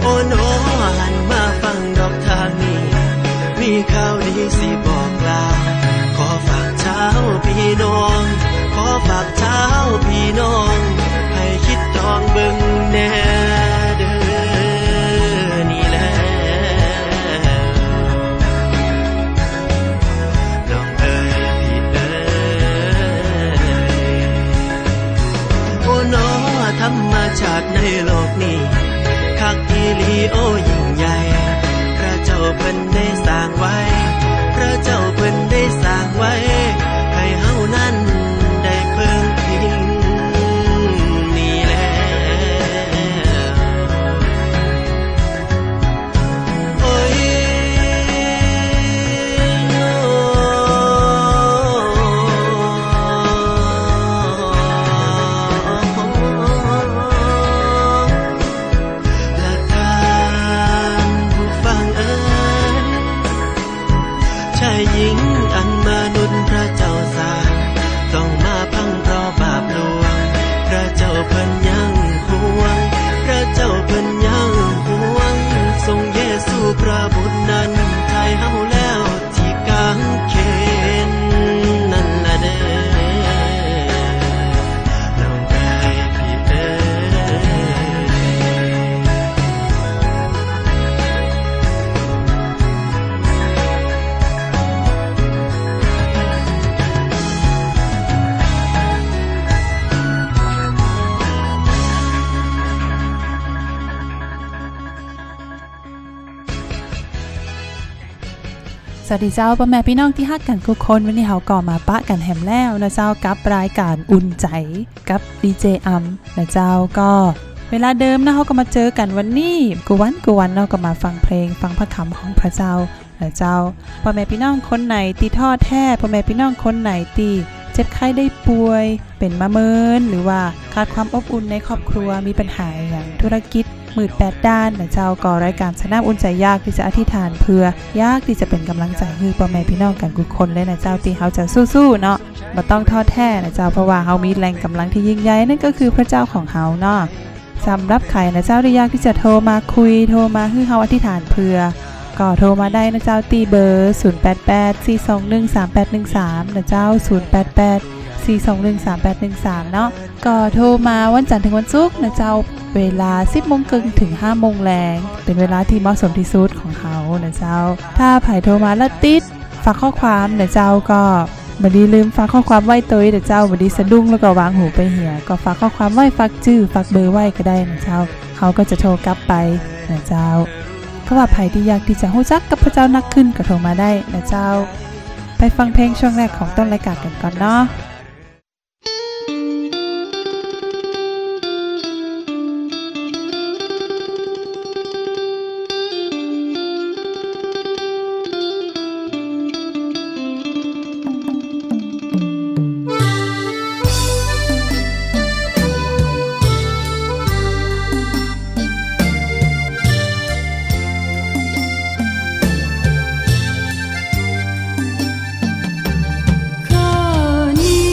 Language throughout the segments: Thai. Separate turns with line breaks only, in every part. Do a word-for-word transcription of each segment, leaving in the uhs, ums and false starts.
อ้โนหันมาฟังดอกทางนี้มีข่าวดีสิบอกลาขอฝากเช้าพี่น้องขอฝากเช้าพี่น้องให้คิดดองเบิ่งแน่เด้อนี่แหละน้องเอ๋ยพี่เอ๋ยโอ้โนธรรมชาติในโลกนี้คักอีหลีโอ้ยิ่งใหญ่พระเจ้าเพิ่นได้สร้างไว้พระเจ้าเพิ่นได้สร้างไว้ให้เฮานั้นได้เพิ่งพิงนี่แหละโอ้ยหญิงอันมนุษย์พระเจ้าสร้างต้องมาพังเพราะบาปลวงพระเจ้าเพิ่นยังห่วงพระเจ้าเพิ่นยังห่วงทรงเยซูพระบุตรนั้นไถ่เฮาแล้วที่กางเขนนั่นล่ะเด้อน้องเอ๋ยพี่เอ๋
สวัสดีเจ้าพ่อแม่พี่น้องที่ฮักกันทุกคนวันนี้เฮาก็มาปะกันแฮมแล้วนะเจ้ากับรายการอุ่นใจกับดีเจอัมนะเจ้าก็เวลาเดิมนะเฮาก็มาเจอกันวันนี้กูวันกูวันเราก็มาฟังเพลงฟังพระคำของพระเจ้านะเจ้าพ่อแม่พี่น้องคนไหนที่ท้อแท้พ่อแม่พี่น้องคนไหนที่เจ็บไข้ได้ป่วยเป็นมะเมินหรือว่าขาดความอบอุ่นในครอบครัวมีปัญหาอย่างธุรกิจมืดแปดด้านนะเจ้าก็รายการสนามอุ่นใจยากที่จะอธิษฐานเพื่อยากที่จะเป็นกำลังใจให้พ่อแม่พี่น้องกันทุกคนเลยนะเจ้าที่เฮาจะสู้ๆเนาะบ่ต้องท้อแท้นะเจ้าเพราะว่าเฮามีแรงกำลังที่ยิ่งใหญ่นั่นก็คือพระเจ้าของเฮาเนาะสำหรับใครนะเจ้าที่อยากที่จะโทรมาคุยโทรมาให้เฮาอธิษฐานเพื่อก็โทรมาได้นะเจ้าตีเบอร์ศูนย์แปดแปด สี่สองหนึ่ง สามแปดหนึ่งสามนะเจ้าศูนย์แปดแปด สี่สองหนึ่ง สามแปดหนึ่งสามเนาะก็โทรมาวันจันทร์ถึงวันศุกร์นะเจ้าเวลา สิบโมงครึ่ง ถึง ห้าโมงแลงเป็นเวลาที่เหมาะสมที่สุดของเฮานะเจ้าถ้าไผโทรมาแล้วติดฝากข้อความนะเจ้าก็บ่ได้ลืมฝากข้อความไว้ตัวนะเจ้าบ่ได้สะดุ้งแล้วก็วางหูไปเหี่ยก็ฝากข้อความไว้ฝากชื่อฝากเบอร์ไว้ก็ได้นะเจ้าเขาก็จะโทรกลับไปนะเจ้าก็ว่าไผที่อยากที่จะรู้จักกับพระเจ้านักขึ้นก็โทรมาได้นะเจ้าไปฟังเพลงช่วงแรกของต้นรายการกันก่อนเนาะ
ข้านี้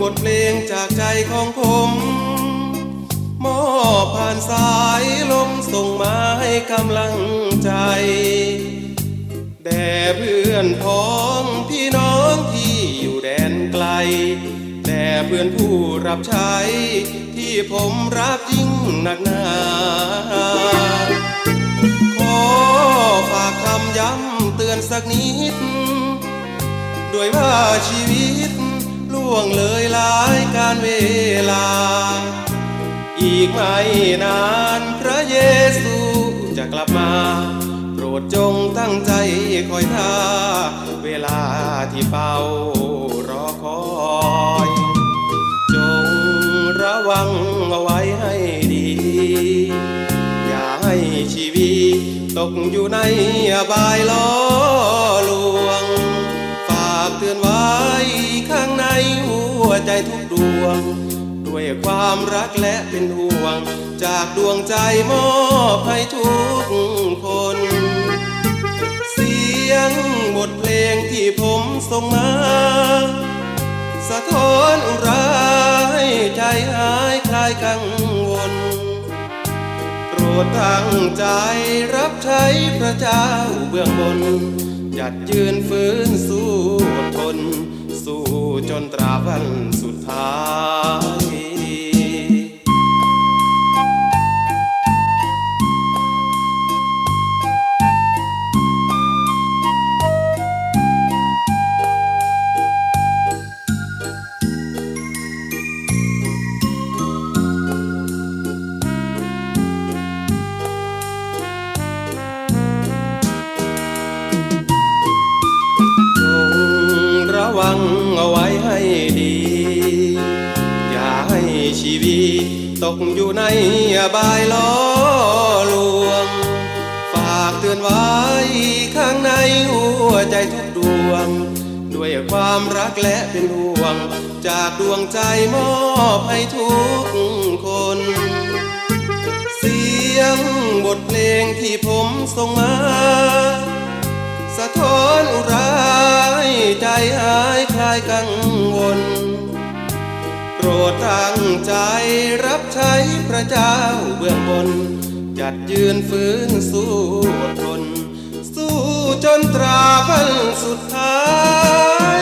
ทเพลงจากใจของผมมอบผ่านสายลมส่งมาให้กำลังใจแด่เพื่อนพ้องพี่น้องที่อยู่แดนไกลแด่เพื่อนผู้รับใช้ที่ผมรักยิ่งหนักหนาขอฝากคำย้ำเตือนสักนิดด้วยว่าชีวิตล่วงเลยหลายการเวลาอีกไม่นานพระเยซูจะกลับมาโปรดจงตั้งใจคอยท่าเวลาที่เฝ้ารอคอยจงระวังเอาไว้ให้ดีอย่าให้ชีวิตตกอยู่ในอบายล้อลวงฝากเตือนไว้ข้างในหัวใจทุกดวงด้วยความรักและเป็นห่วงจากดวงใจมอบให้ทุกคนเสียงบทเพลงที่ผมส่งมาสะท้อนอุราให้ใจหายคลายกังวลโปรดตั้งใจรับใช้พระเจ้าเบื้องบนหยัดยืนฟื้นสู้อดทนสู้จนตราบวันสุดท้ายระวังเอาไว้ให้ดีอย่าให้ชีวิตตกอยู่ในอบายล้อลวงฝากเตือนไว้ข้างในหัวใจทุกดวงด้วยความรักและเป็นห่วงจากดวงใจมอบให้ทุกคนเสียงบทเพลงที่ผมส่งมาสะท้อนอุราให้ใจหายคลายกังวลโปรดตั้งใจรับใช้พระเจ้าเบื้องบนหยัดยืนฟื้นสู้อดทนสู้จนตราบวันสุดท้าย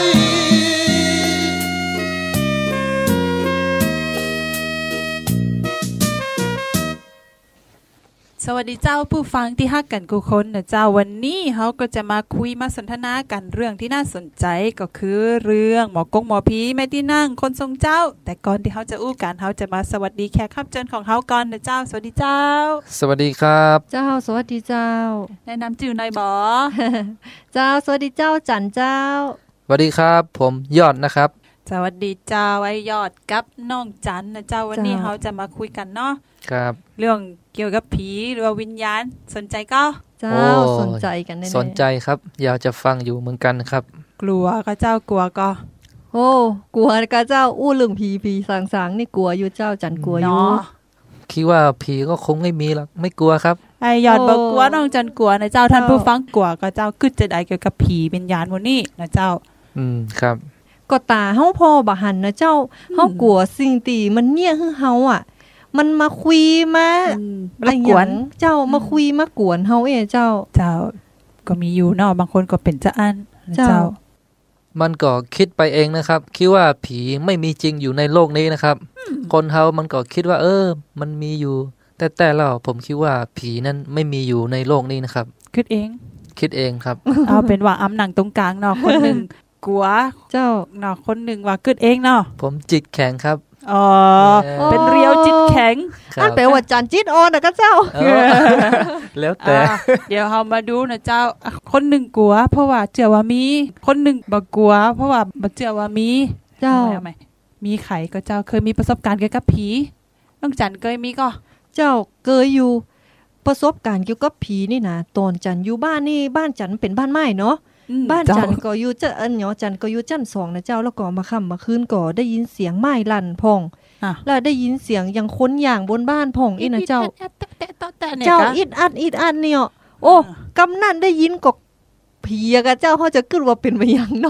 สวัสดีเจ้าผู้ฟังที่ฮักกันทุกคนนะเจ้าวันนี้เขาก็จะมาคุยมาสนทนากันเรื่องที่น่าสนใจก็คือเรื่องหมอกงหมอผีแม่ที่นั่งคนทรงเจ้าแต่ก่อนที่เขาจะอู้กันเขาจะมาสวัสดีแขกรับเชิญของเขาก่อนนะเจ้าสวัสดีเจ้า
สวัสดีครับ
เจ้าสวัสดีเจ้า
แนะนำชื่อหน่อยบ่
เจ้าสวัสดีเจ้าจันเจ้า
สวัสดีครับผมยอดนะครับ
สวัสดีเจ้าไอ้ยอดกับน้องจันนะเจ้าวันนี้เขาจะมาคุยกันเนาะ
ครับ
เรื่องเกี่ยวกับผีหรือว่าวิญญาณสนใจก็
เจ้าสนใจกันแน่
ๆสนใจครับอยากจะฟังอยู่เหมือนกันครับ
กลัวก็เจ้ากลัวก็
โอ้กลัวก็เจ้าอู้เรื่องผีผีสางๆนี่กลัวอยู่เจ้าจันกลัวอยู่
คิดว่าผีก็คงไม่มีหรอกไม่กลัวครับ
ไอ้ยอดบ่กลัวน้องจันกลัวนะเจ้าท่านผู้ฟังกลัวก็เจ้าคิดจะได้เกี่ยวกับผีวิญญาณพวกนี้นะเจ้า
อืมครับ
ก็ตาเฮาพอบ่หันนะเจ้าเฮากลัวสิ่งที่มันเนี่ยคือเฮาอ่ะมันมาคุยมาอะไรกวนเจ้ามาคุยมากวนเฮาเอ้เจ้า
เจ้าก็มีอยู่เนาะบางคนก็เป็นจะอันเจ้า
มันก็คิดไปเองนะครับคิดว่าผีไม่มีจริงอยู่ในโลกนี้นะครับคนเฮามันก็คิดว่าเออมันมีอยู่แต่แต่แล้วผมคิดว่าผีนั้นไม่มีอยู่ในโลกนี้นะครับ
คิดเอง
คิดเองครับ
เอาเป็นว่าอำหนังตรงกลางเนาะคนนึงกลัว
เจ้า
เนาะคนนึงว่าคิดเองเนาะ
ผมจิตแข็งครับ
อ๋อเป็นเรียวจิตแข็ง
อันแปลว่าจันจิตอ่อนนะก็เจ้า
แล้วแต่
เดี๋ยวเรามาดูนะเจ้าคนหนึ่งกลัวเพราะว่าเชื่อว่ามีคนหนึ่งบ่กลัวเพราะว่าบ่เชื่อว่ามี
เจ้า
มีไขก็เจ้าเคยมีประสบการณ์เกี่ยวกับผีน้องจันเคยมีก็
เจ้าเคยอยู่ประสบการณ์เกี่ยวกับผีนี่นะตอนจันอยู่บ้านนี่บ้านจันเป็นบ้านไม้เนาะบ้านจันก็อยู่จะอันเนาะจันก็อยู่จันสองนะเจ้าแล้วก็มาค่ำมาคืนก็ได้ยินเสียงไม้ลั่นพ่องแล้วได้ยินเสียงยังค้นอย่างบนบ้านพ่องอีนะเจ้าเจ้าอิดอัดอิดอัดเนี่ยโอ้กำนันได้ยินก็ผีกะเจ้าเขาจะขึ้นว่าเป็นไปอย่างเนาะ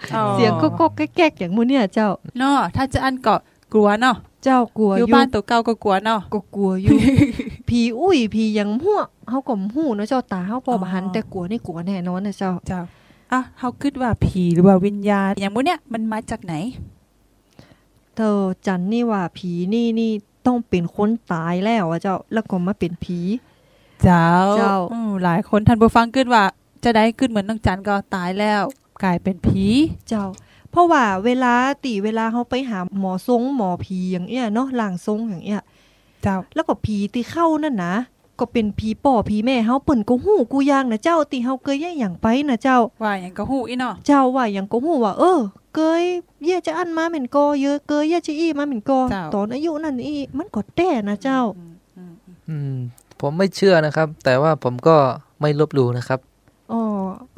เสียงก็ก็แก๊กๆอย่างมื้อเนี่ยเจ้า
เนาะถ้าจะอันก็กลัวเนาะ
เจ้ากลัว
อยู่บ้านตัวเก่าก็กลัวเนาะ
ก็กลัวอยู่ ผีอุ้ยผียังหัวเฮาก็ฮู้เนาะเจ้าตาเฮาพอบ่หันแต่กลัวนี่กลัวแน่นอนนะเจ้า
เจ้าอ่ะเฮาคิดว่าผีหรือว่าวิญญาณอย่างมื้อเนี้ยมันมาจากไหน
เธอจันนี่ว่าผีนี่นี่ต้องเป็นคนตายแล้วอ่ะเจ้าแล้วก็มาเป็นผี
เจ้า
เจ้า
อือหลายคนท่านผู้ฟังคิดว่าจะได้ขึ้นเหมือนน้องจันก็ตายแล้วกลายเป็นผี
เจ้าเพราะว่าเวลาติเวลาเฮาไปหาหมอทรงหมอผีอย่างเงี้ยเนาะร่างทรงอย่างเงี้ย
เจ้า
แล้วก็ผีที่เข้านั่นนะก็เป็นผีป่อผีแม่เฮาเปิ้นก็ฮู้กูอย่างนะเจ้าติเฮาเคยแย่หยังไปนะเจ้า
ว่าหยังก็ฮู้อีเนาะ
เจ้าว่าหยังก็ฮู้ว่าเออเคยเย่จะอันมาเหม็นก็เยอะเคยเย่จะอี้มาเหม็นก็ตอนอายุนั่นอีมันก็แต้นะเจ้า
อืมผมไม่เชื่อนะครับแต่ว่าผมก็ไม่ลบหลู่นะครับ
อ๋อ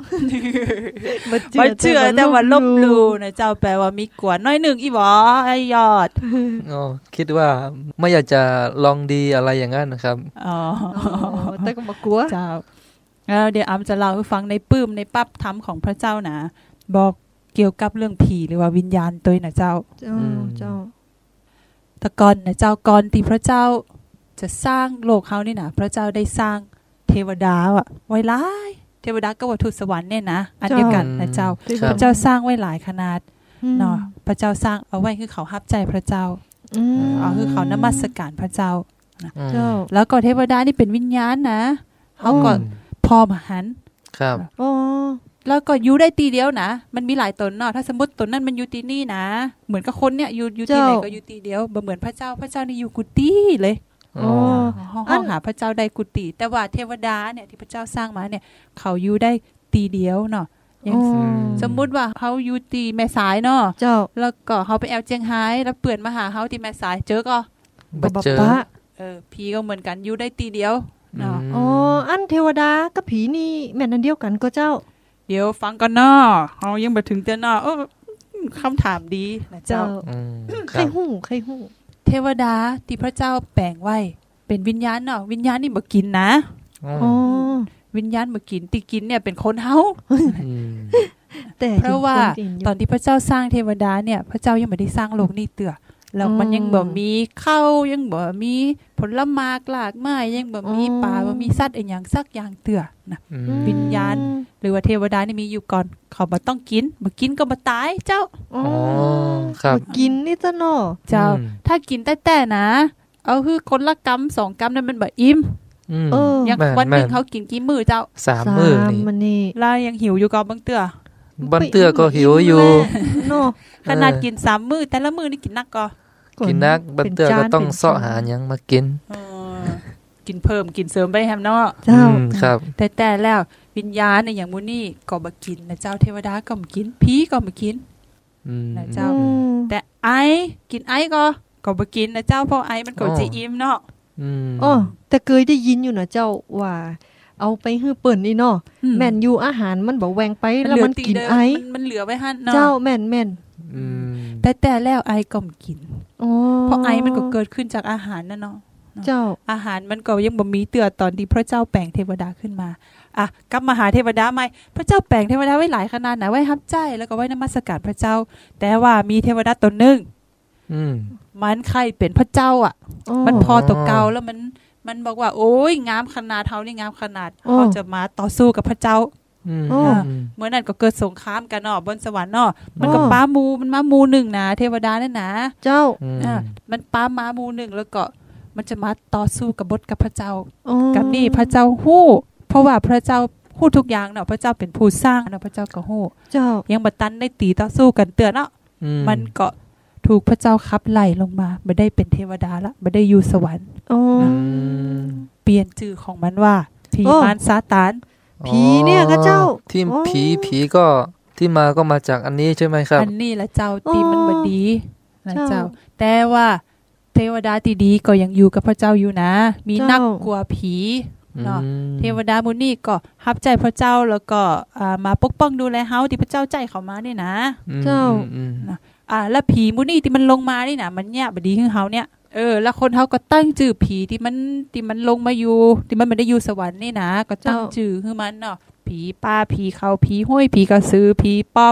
บ่เชื่อแต่ว่าลบหลู่นะเจ้าแปลว่ามีกวนน้อยนึงอีบ่ไอ้ยอด
อ๋อคิดว่าไม่อยากจะลองดีอะไรอย่างนั้นนะครับ
อ๋อ
แต่ก็บ่กลัว
เจ้าแล้วเดี๋ยวอำจะเล่าให้ฟังในปื้มในปั๊บธรรมของพระเจ้านะบอกเกี่ยวกับเรื่องผีหรือว่าวิญญาณตัวน่ะเจ้า
เจ้าเจ้า
แต่ก่อนนะเจ้าก่อนที่พระเจ้าจะสร้างโลกเฮานี่นะพระเจ้าได้สร้างเทวดาอ่ะไว้หลายเทวดาก็ว่าทูตสวรรค์เนี่ยนะอันเดียวกันนะเจ้าพระเจ้าสร้างไว้หลายขนาดเนาะพระเจ้าสร้างเอาไว้คือเขารับใจพระเจ้าอ๋อคือเขานมัสการพระเจ้า
เจ้า
แล้วก็เทวดานี่เป็นวิญญาณนะเขาก็พร้อมหัน
ครับ
อ๋อ
แล้วก็อยู่ได้ตีเดียวนะมันมีหลายตนเนาะถ้าสมมติตนนั้นมันอยู่ที่นี่นะเหมือนกับคนเนี่ยอยู่อยู่ที่ไหนก็อยู่ตีเดียวบ่เหมือนพระเจ้าพระเจ้านี่อยู่กุฏิเลย
อ๋อ
ห้องหาพระเจ้าได้กุฏิแต่ว่าเทวดาเนี่ยที่พระเจ้าสร้างมาเนี่ยเขาอยู่ได้ตีเดียวเนาะอย่างสมมุติว่าเขาอยู่ตีแม่สายเนาะ
เจ้า
แล้วก็เขาไปแอลเจียงไฮ้แล้วเปื่อนมาหาเขาที่แม่สายเจอก็
บ่เจอ
เออผีก็เหมือนกันอยู่ได้ตีเดียวเนาะ
อ๋ออันเทวดากับผีนี่แม่นอันเดียวกันก็เจ้า
เดี๋ยวฟังกันเนาะเฮายังบ่ถึงแต่เนาะเออคำถามดีนะเจ้า
ใครฮู้ใครฮู้
เทวดาที่พระเจ้าแปลงไว้เป็นวิญญาณเนาะวิญญาณนี่บ่กินนะ
อ๋อ
วิญญาณบ่กินที่กินเนี่ยเป็นคนเฮา
แต่
เพราะว่าตอนที่พระเจ้าสร้างเทวดาเนี่ยพระเจ้ายังไม่ได้สร้างโลกนี้เตื้อแล้วมันยังบ่มีข้าวยังบ่มีผลไม้หลากหลายยังบ่มีปลาบ่มีสัตว์อีหยังสักอย่างเตื้อนะวิญญาณหรือว่าเทวดานี่มีอยู่ก่อนเขาบ่ต้องกินบ่กินก็บ่ตายเจ้า
อ๋อครับ
บ่กินนี่ซะเนาะ
เจ้าถ้ากินแต่ๆนะเอาคือคนละกำสองกำนั้นมันบ่อิ่ม
เออ
อย่างวันนึงเขากินกี่มื้อเจ้า
สามมื้อ
นี่
แล้วยังหิวอยู่ก็บางเตื้อ
บันเตื้อก็หิวอยู่
เนาะขนาดกินสามมื้อแต่ละมื้อนี่กินนักก็
กินนักบันเตื้อก็ต้องเสาะหาหยังมากิน
กินเพิ่มกินเสริมไปแฮมเนาะ
เจ้า
ครับ
แต่แต่แล้ววิญญาณเนี่ยอย่างมื้อนี้ก็บ่กินนะเจ้าเทวดาก็บ่กินผีก็บ่กินนะเจ้าแต่ไอกินไอก็ก็บ่กินนะเจ้าเพราะไอมันก็สิอิ่มเนาะ
อืม
อ๋อแต่เคยได้ยินอยู่นะเจ้าว่าเอาไปฮื้อเปิ้นนี่เนาะแม่นอยู่อาหารมันบ่แหวงไปแล้วมันกินไอ
มันเหลือไว้หั่นเนาะ
เจ้าแม่น
ๆอืม
แต่แต่แล้วไอก็บ่กินอ๋อเพราะไอมันก็เกิดขึ้นจากอาหารนั่นเนาะ
เจ้า
อาหารมันก็ยังบ่มีเตื้อตอนที่พระเจ้าแปลงเทวดาขึ้นมาอ่ะกลับมาหาเทวดาใหม่พระเจ้าแปลงเทวดาไว้หลายขนาดนะไว้รับใจแล้วก็ไว้นมัสการพระเจ้าแต่ว่ามีเทวดาตนนึง
อืม
มันใครเป็นพระเจ้าอ่ะมันพอตกเก่าแล้วมันมันบอกว่าโอ้ยงามขนาดเฮานี่งามขนาดเฮาจะมาต่อสู้กับพระเจ้า
อืม
เมื่อนั้นก็เกิดสงครามกันเนาะบนสวรรค์เนาะมันก็ป้ามูมันมามูนึงนะเทวดานั่นนะ
เจ้า
อ่ามันป้ามามูนึงแล้วก็มันจะมาต่อสู้กับบทกับพระเจ้ากับนี่พระเจ้าฮู้เพราะว่าพระเจ้าฮู้ทุกอย่างเนาะพระเจ้าเป็นผู้สร้างเนาะพระเจ้าก็ฮู้
เจ้า
ยังบ่ตันได้ตีต่อสู้กันเตือนเนาะมันก็ถูกพระเจ้าขับไล่ลงมาไม่ได้เป็นเทวดาละไม่ได้อยู่สวรรค์เปลี่ยนชื่อของมันว่าผีมารซาตาน
ผีเนี่ยก็เจ้า
ที่ผีผีก็ที่มาก็มาจากอันนี้ใช่ไหมครับ
อันนี้แหละเจ้าที่มันบ่ดีนะเจ้าแต่ว่าเทวดาที่ดีก็ยังอยู่กับพระเจ้าอยู่นะมีนักกลัวผีเนาะเทวดามื้อนี้ก็รับใจพระเจ้าแล้วก็อ่ามาปกป้องดูแลเฮาที่พระเจ้าใจเขามานี่นะ
เจ้า
นะอ่าแล้วผีมื้อนี้ที่มันลงมานี่น่ะมันเนี่ยบ่ดีคือเฮาเนี่ยเออแล้วคนเฮาก็ตั้งชื่อผีที่มันที่มันลงมาอยู่ที่มันไม่ได้อยู่สวรรค์นี่นะก็ตั้งชื่อคือมันเนาะผีป้าผีเขาผีห้วยผีกระสือผีปอบผ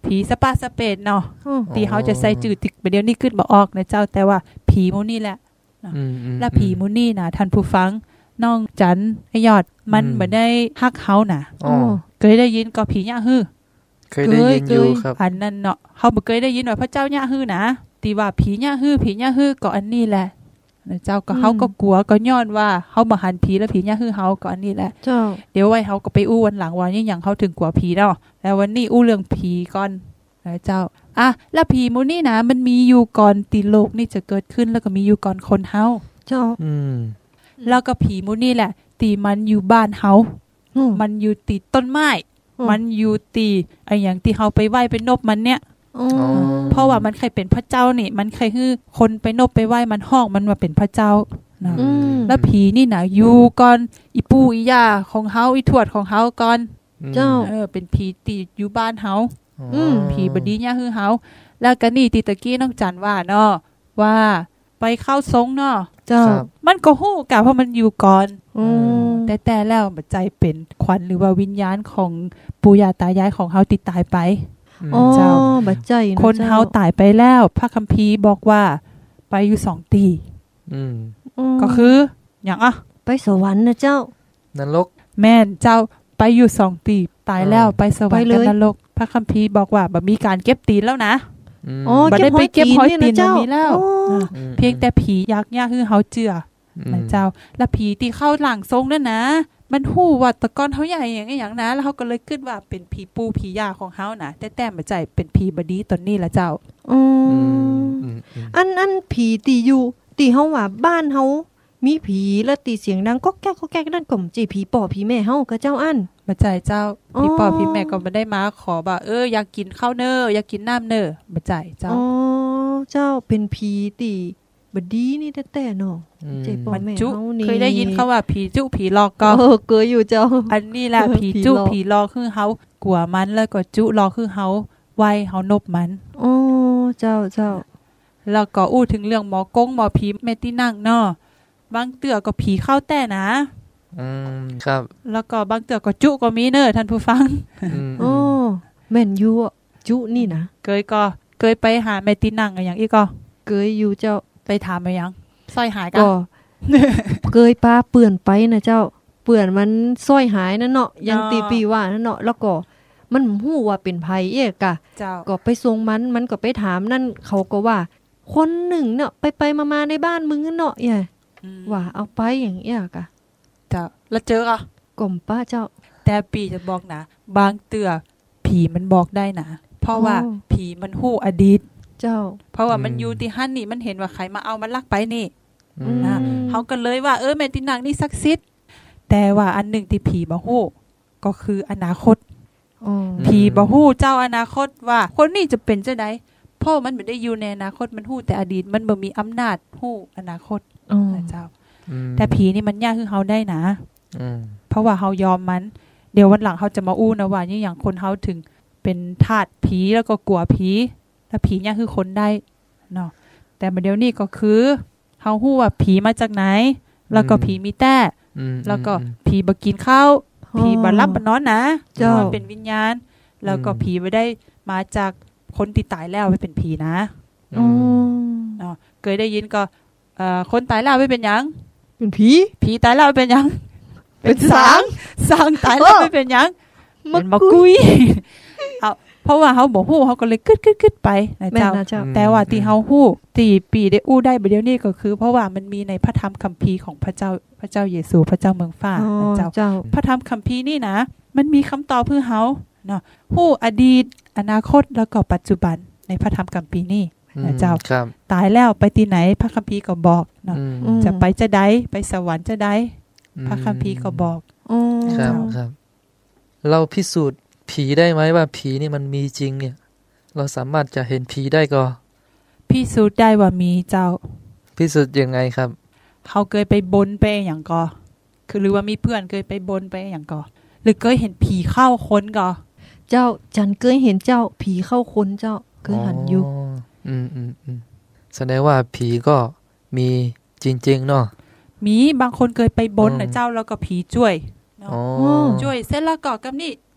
ผีสปาสเปดเนาะ
อืม
ที่เขาจะใส่จืดติกไปเดี๋ยวนี้ขึ้นบ่ออกนะเจ้าแต่ว่าผีหมู่นี่แหละ
อืมอืม
และผีหมู่นี่นะท่านผู้ฟังน้องจันไอยอดมัน
อืม
บ่ได้ฮักเฮาน่ะ
อ๋อ
เคยได้ยินก็ผียะฮื้อ
เคยได้ยินอยู่ครับ
อันนั้นเนาะเฮาบ่เคยได้ยินว่าพระเจ้ายะฮื้อนะที่ว่าผียะฮื้อผียะฮื้อก็อันนี้แหละนะเจ้าก็เฮาก็กลัวก็ย้อนว่าเฮาบ่หันผีแล้วผียะฮื้อเฮาก็อันนี้แหละ
เจ้า
เดี๋ยวไว้เฮาก็ไปอู้วันหลังว่านี่หยังเฮาถึงกลัวผีเนาะแล้ววันนี้อู้เรื่องผีก่อนนะเจ้าอ่ะแล้วผีหมู่นี่นะมันมีอยู่ก่อนติโลกนี่จะเกิดขึ้นแล้วก็มีอยู่ก่อนคนเฮา
เจ้า
อืม
แล้วก็ผีหมู่นี่แหละตีมันอยู่บ้านเฮา
อืม
มันอยู่ติดต้นไม้
อืม
มันอยู่ตีไอ้อย่างที่เฮาไปไหว้ไปนบมันเนี่ย
อ๋อ
เพราะว่ามันเคยเป็นพระเจ้านี่มันเคยฮื้อคนไปนบไปไหว้มันห้องมันมาเป็นพระเจ้านะ
อืม
แล้วผีนี่นะอยู่ก่อนอีปู่อีย่าของเฮาอีทวดของเฮาก่อน
เจ้า
เออเป็นผีตีอยู่บ้านเฮา
อืม
ผีบดีเนี่ยฮื้อเฮาแล้วก็นี่ติตะกี้น้องจันว่าเนาะว่าไปเข้าทรงเนาะ
เจ้า
ครับ
มันก็ฮู้กะเพราะมันอยู่ก่อน
อืม
แต่แต่แล้วบัดใจเป็นขวัญหรือว่าวิญญาณของปู่ย่าตายายของเฮาติดตายไป
อืม
อ๋อ
เจ้า
บัดใจะ
คนเฮาตายไปแล้วพระคัมภีร์บอกว่าไปอยู่สองตี
อืม
ม
ก็คือหยังอ่ะ
ไปสวรรค์นะเจ้า
นรก
แม่นเจ้าไปอยู่สองตีตายแล้ว
อ่า
ไปสวรรค์
ไปเล
กับ
ย
นรกพระคัมภีร์บอกว่าบ่มีการเก็บตีนแล้วนะ
อืม
อ๋อ
บ่ได้ไปเก็บหอยตีน
เจ้า
บ่มีแล้ว
อ๋อ
อ่า
อืม
เพียงแต่ผียักษ์ย่าคือเฮาเจือ
อื
อ
ม
นะเจ้า แล้วผีที่เข้าหลังทรงนั่นนะ มันฮู้ว่าแตะกอนเฮาใหญ่อย่างอีหยังนะแล้วเฮาก็เลยคิดว่าเป็นผีปู่ผีย่าของเฮานะแต่แต่บ่ใจเป็นผีบดีตนนี้ละเจ้า
อื
อื
ม
มอืมอืม
อันอันผีตีอยู่ตีเฮาว่าบ้านเฮามีผีแล้วตีเสียงดังก๊อกแก๊กก๊อกแก๊กนั่นก็จีผีป่อผีแม่เฮาก็เจ้าอัน
บ่ใจเจ้า
อ๋อ
พี่พ่อพี่แม่ก็บ่ได้มาขอว่าเอออยากกินข้าวเน้ออยากกินน้ำเน้อบ่ใจเจ้า
อ๋อเจ้าเป็นผีตีบดีนี่แต่ๆเนาะ
อืม
เจ็บปว
มัน
แม่
จุ
เฮานี่
เคยได้ยินคำว่าผีจุผีหลอกก็
เออเคยอยู่เจ้า
อันนี้แหละ ผี
ผี
จุ
หลอก
ผีหลอกคือเฮากลัวมันแล้วก็จุหลอกคือเฮาไว้เฮานบมัน
อ๋อเจ้าเจ้า
แล้วก็อู้ถึงเรื่องหมอกงหมอผีแม่ที่นั่งเนาะบางเตือก็ผีเข้าแต่นะ
อืมครับ
แล้วก็บางเตือก็จุก็มีเน้อท่านผู้ฟัง
อืม
อ๋อแม่นอยู่อะจุนี่นะ
เคยก็เคยไปหาแม่ที่นั่งอะอย่างอีกก็
เคยอยู่เจ้า
ไปถามไปยังสร้อยหายกั
ก็ เคยปลาเปื่อนไปนะเจ้า เปื่อนมันสร้อยหายนั่นเนาะยังตีปีว่านั่นเนาะแล้วก็มันฮู้ว่าเป็นภัยเอ๊ะกะ
เจ้า
ก็ไปส่งมันมันก็ไปถามนั่นเขาก็ว่า คนหนึ่งเนาะไปไปมามาในบ้านมึงเนาะเอ้ย
อืม
ว่าเอาไปอย่างเอี้ยกะ
เจ้าแล้วเจออ่ะ
กลมป้าเจ้า
แต่ปีจะบอกนะบางเตือผีมันบอกได้นะเพราะว่า
อ๋อ
ผีมันฮู้อดีต
เจ้า
เพราะว่ามันอยู่ที่หั่นนี่มันเห็นว่าใครมาเอามันลักไปนี่
อืม
นะ
อืม
เขาก็เลยว่าเออแม่ตินางนี่ศักดิ์สิทธิ์แต่ว่าอันหนึ่งที่ผีบ่ฮู้ก็คืออนาคต
อ๋อ
ผีบ่ฮู้เจ้าอนาคตว่า คนนี้จะเป็นจังไดเพราะมันไม่ได้อยู่ในอนาคตมันฮู้แต่อดีตมันบ่มีอำนาจฮู้อนาคต
อ๋อ
นะเจ้า
อืม
แต่ผีนี่มันยากคือเฮาได้นะ
อืม
เพราะว่าเฮายอมมัน เดี๋ยววันหลังเขาจะมาอู้นะว่านี่อย่างคนเฮาถึงเป็นทาสผีแล้วก็กลัวผีแล้วผีเนี่ยคือคนได้เนาะแต่มาเดี๋ยวนี้ก็คือเฮาฮู้ว่าผีมาจากไหน แล้วก็ผีมีแต่
อืม
แล้วก็
อืม
ผีบ่กินข้าวผีบ่รับบ่นอนนะ
เจ้า
มันเป็นวิญญาณ แล้วก็
อืม
ผีบ่ได้มาจากคนที่ตายแล้วไปเป็นผีนะ
อ๋อ
เนาะเคยได้ยินก็เอ่อคนตายแล้วไปเป็นหยัง
เป็นผี
ผีตายแล้วไปเป็นหยัง
เป็นสาง
สางตายแล้วไปเป็นหยัง
มั
เป็น นมากุย เอาเพราะว่าเฮาบ่ฮู้เฮาก็เลยกึดๆๆไปนะ
แม่น
เจ้า
นะเจ้า
แต่ว่าที่เฮาฮู้ที่ปีได้อู้ได้บัดเดี๋ยวนี้ก็คือ เพราะว่ามันมีในพระธรรมคัมภีร์ของพระเจ้าพระเจ้าเยซูพระเจ้าเมืองฟ้า
อ๋อ
นะเจ้า
เจ้า
พระธรรมคัมภีร์นี่นะ มันมีคำตอบเพื่อเฮาเนาะฮู้อดีต อนาคตแล้วก็ปัจจุบันในพระธรรมคัมภีร์นี่
อืม
นะเจ้า
ครับ
ตายแล้วไปที่ไหนพระคัมภีร์ก็บอกเนาะ
อืม
อืม
จะไปจะใดไปสวรรค์จะใดพระคัมภีร์ก็บอก
อ๋อ
ครับครับ เราพิสูจน์ผีได้ไหมว่าผีนี่มันมีจริงเนี่ย เราสามารถจะเห็นผีได้ก็
พิสูจน์ได้ว่ามีเจ้า
พิสูจน์ยังไงครับ
เขาเคยไปบนไปอย่างก่อคือหรือว่ามีเพื่อนเคยไปบนไปอย่างก่อหรือเคยเห็นผีเข้าคนก่อ
เจ้าจันเคยเห็นเจ้าผีเข้าคนเจ้าเคยหันอยู่
อืมอืมอืมแสดงว่าผีก็มีจริงๆเนาะ
มีบางคนเคยไปบน
อื
นะ
ม
เจ้าแล้วก็ผีช่วยเนาะ
อ๋อ
ช่วยเสร็จแล้วก็กับนี่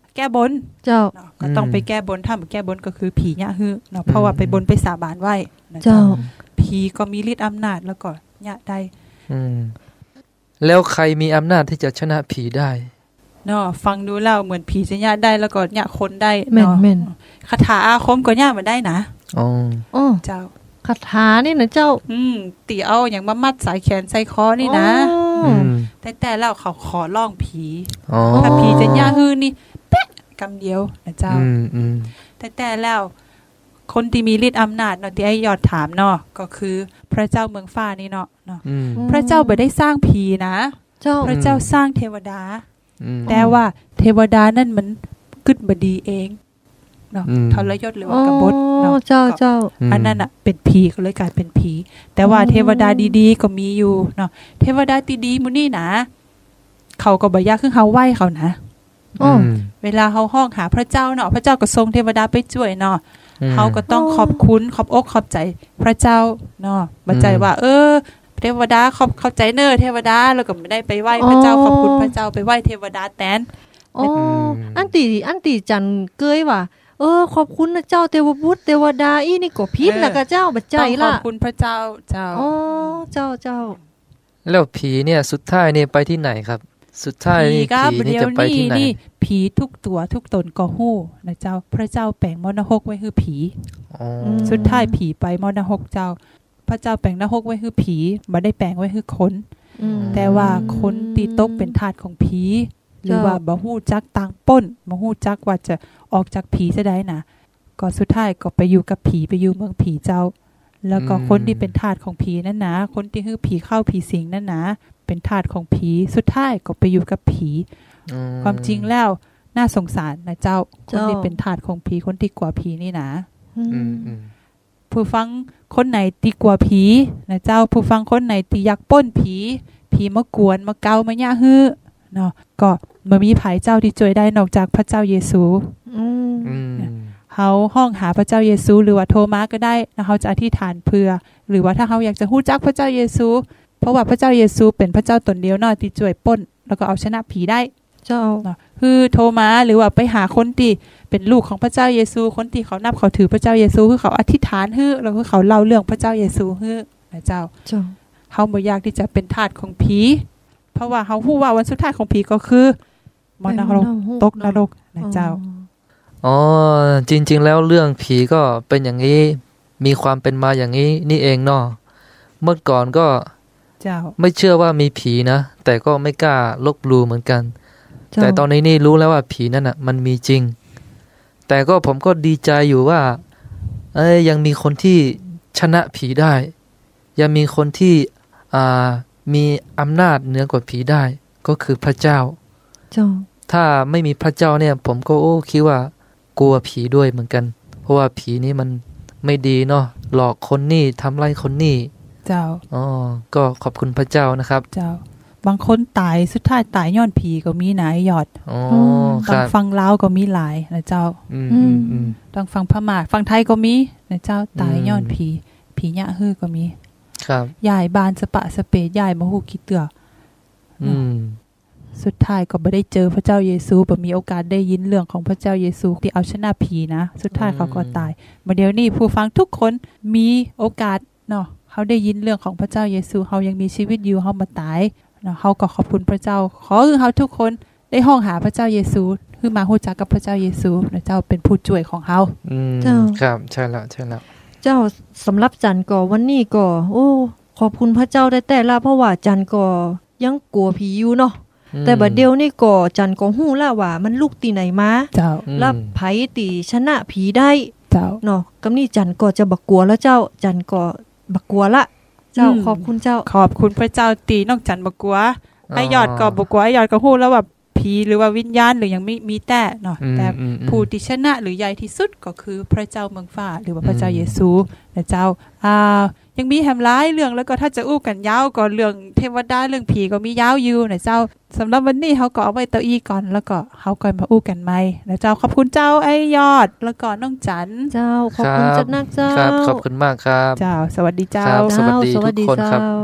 แก้บน
เจ้า
เนาะก็ต้องไปแก้บนถ้าบ่แก้บนก็คือผียะฮื้อเนาะเพราะว่าไปบนไปสาบานไว้นะ
เจ้า
ผีก็มีฤทธิ์อำนาจแล้วก็ยะได้
อืมแล้วใครมีอำนาจที่จะชนะผีได้
เนาะฟังดูแล้วเหมือนผีจะยะได้แล้วก็ยะคนได้
แม่น
เนาะ
แม่น
คาถาอาคมก็ยะมาได้นะ
อ๋อ
อ้อ
เจ้า
คาถานี่นะเจ้า
อืมตีเอาอย่างมามัดสายแขนใส่คอนี่นะ
อืม
แต่แต่แล้วเขาขอร้องผี
อ๋อ
ถ้าผีจะยะฮื้อนี่แป๊ะกำเดียวนะเจ้า
อืมอืม
แต่แต่แล้วคนที่มีฤทธิ์อำนาจเนาะที่ไอ้ยอดถามเนาะก็คือพระเจ้าเมืองฟ้านี่เนาะเนาะ
อืม
พระเจ้าบ่ได้สร้างผีนะ
เจ้า
พระเจ้าสร้างเทวดา
อืม
แต่ว่าเทวดานั่นมันกึดบดีเองเนาะ
อืม
ทรยศหรือว่ากบฏเนาะ
เจ้าเจ้า
อันนั้นน่ะเป็นผีก็เลยกลายเป็นผีแต่ว่าเทวดาดีๆก็มีอยู่เนาะเทวดาดีๆมื้อนี้นะเขาก็บ่อยากคือเฮาไหว้เขานะ
อ๋อ
เวลาเฮาห้องหาพระเจ้าเนาะพระเจ้าก็ทรงเทวดาไปช่วยเนาะ
อืม
เฮาก็ต้องขอบคุณขอบอกขอบใจพระเจ้าเนาะบ่ใจว่า เออ เทวดาขอบเข้าใจเน้อเทวดาแล้วก็ไม่ได้ไปไหว้พระเจ้าขอบคุณพระเจ้าไปไหว้เทวดาแทน
อ๋ออันตีอันตีจันเกยว่าเออขอบคุณนะเจ้าเทวบุตรเทวดาอีนี่ก็ผิดนะกะเจ้าบัดใจ
ต้องข
ล่ะ
อบคุณพระเจ้าเจ้า
อ๋อเจ้าเจ้า
แล้วผีเนี่ยสุดท้ายนี่ไปที่ไหนครับ สุดท้ายนี่
ก็
ผีนี่จะไปที่ไหน
นี่ผีทุกตัวทุกตนก็ฮู้นะเจ้าพระเจ้าแปลงมรณหกไว้คือผี
อ๋อ
สุดท้ายผีไปมรณหกเจ้า พระเจ้าแปลงนรกไว้คือผีบ่ได้แปลงไว้คือคน
อืม
แต่ว่าคนตีตกเป็นทาสของผีหรือ
เจ้า
ว่าบ่ฮู้จักต่างป้นบ่ฮู้จักว่าจะออกจากผีซะได้นะก็สุดท้ายก็ไปอยู่กับผีไปอยู่เมืองผีเจ้า แล้วก็คนที่เป็นทาสของผีนั่นนะคนที่คือผีเข้าผีสิงนั่นนะเป็นทาสของผีสุดท้ายก็ไปอยู่กับผี
อื
ความจริงแล้วน่าสงสารนะเจ้าคน
เจ้า
ที่เป็นทาสของผีคนที่กลัวผีนี่นะ
อื
อื
ม
มอืม
ผู้ฟังคนไหนที่กลัวผีนะเจ้าผู้ฟังคนไหนที่อยากป้นผีผีมากวนมาเกามาย่าฮื้อเนาะก็บ่มีไผเจ้าที่ช่วยได้นอกจากพระเจ้าเยซู
อืม
อืม
เฮาห้องหาพระเจ้าเยซูหรือว่าโทรมาก็ได้แล้วเฮาจะอธิษฐานเพื่อหรือว่าถ้าเฮาอยากจะฮู้จักพระเจ้าเยซูเพราะว่าพระเจ้าเยซูเป็นพระเจ้าตนเดียวเนาะที่ช่วยป้นแล้วก็เอาชนะผีได้
เจ้า
เนาะคือโทรมาหรือว่าไปหาคนที่เป็นลูกของพระเจ้าเยซูคนที่เขานับเขาถือพระเจ้าเยซูคือเขาอธิษฐานฮื้อแล้วคือเขาเล่าเรื่องพระเจ้าเยซูฮื้อนะเจ้า
เจ้า
เฮาบ่อยากที่จะเป็นทาสของผีเพราะว่าเฮาฮู้ว่าวันสุดท้ายของผีก็คือมรณะตกนรกนะเจ้า
อ๋อจริงๆแล้วเรื่องผีก็เป็นอย่างนี้มีความเป็นมาอย่างนี้นี่เองเนาะเมื่อก่อนก็
เจ้า
ไม่เชื่อว่ามีผีนะแต่ก็ไม่กล้าลบหลู่เหมือนกัน
เจ้า
แต่ตอนนี้นี่รู้แล้วว่าผีนั่นน่ะมันมีจริง แต่ก็ผมก็ดีใจอยู่ว่าเอ้ยยังมีคนที่ชนะผีได้ ยังมีคนที่อ่ามีอำนาจเหนือกว่าผีได้ก็คือพระเจ้า
เจ้า
ถ้าไม่มีพระเจ้าเนี่ยผมก็โอ้คิดว่ากลัวผีด้วยเหมือนกัน เพราะว่าผีนี่มันไม่ดีเนาะหลอกคนนี่ทำไล่คนนี่
เจ้า
อ๋อก็ขอบคุณพระเจ้านะครับ
เจ้า บางคนตายสุดท้ายตายย้อนผีก็มีหนายยอด
อ๋อค
บาง
รับ
ฟังลาวก็มีหลายนะเจ้า
อืมอืมอืม
บางฟังพม่าฟังไทยก็มีนะเจ้าตายย้อนผีผียะฮื้อก็มี
ครับ
ยายบานสปะสเปดยายบ่ฮู้กี่เตือ
อืม
สุดท้ายก็บ่ได้เจอพระเจ้าเยซูบ่มีโอกาสได้ยินเรื่องของพระเจ้าเยซูที่เอาชนะผีนะสุดท้ายเขาก็ตายมาเดี๋ยวนี้ผู้ฟังทุกคนมีโอกาสเนาะเขาได้ยินเรื่องของพระเจ้าเยซูเขายังมีชีวิตอยู่เขาบ่ตายเนาะเขาก็ขอบคุณพระเจ้าขอให้เขาทุกคนได้ห้องหาพระเจ้าเยซูคือมาฮู้จักกับพระเจ้าเยซูนะเจ้าเป็นผู้ช่วยของเขา
อืม
เจ้า
ครับใช่แล้วใช่แล้ว
เจ้าสำหรับจันก็วันนี้ก็โอ้ขอบคุณพระเจ้าได้แต่ละเพราะว่าจันก็ยังกลัวผีอยู่เนาะ
อืม
แต่บัดเดียวนี่ก็จันก็ฮู้แล้วว่ามันลูกตีไหนมา
เจ้า
อืม
แล้วไผตีชนะผีได้
เจ้า
เนาะกำนี้จันก็จะบักกลัวแล้วเจ้า จันก็บักกลัวละ เจ้า
อืม
ขอบคุณเจ้า
ขอบคุณพระเจ้าตีนอกจันบกลัวไอยอดก็บกลัวไอยอดก็ฮู้แล้วว่าผีหรือว่าวิญญาณหรือยังไม่มีแต่เนาะ
อืม
แต่
อืมอืม
ผู้ที่ชนะหรือใหญ่ที่สุดก็คือพระเจ้าเมืองฟ้าหรือว่าพระเจ้าเยซูนะเจ้าอ่ายังมีแฮมหลายเรื่องแล้วก็ถ้าจะอู้กันยาวก็เรื่องเทวดาเรื่องผีก็มียาวอยู่นะเจ้าสำหรับวันนี้เฮาก็เอาไว้เต้าอี้ก่อนแล้วก็เฮาก็มาอู้กันใหม่นะเจ้าขอบคุณเจ้าไอยอดแล้วก็น้องจัน
เจ้าขอบคุณ
ครับ
จัดนักเจ้า
ครับขอบคุณมากครับ
เจ้าสวัสดีเจ้า
ครับ สวัสดี
เจ้าสวัสดี
ทุกคนครับ
เจ้า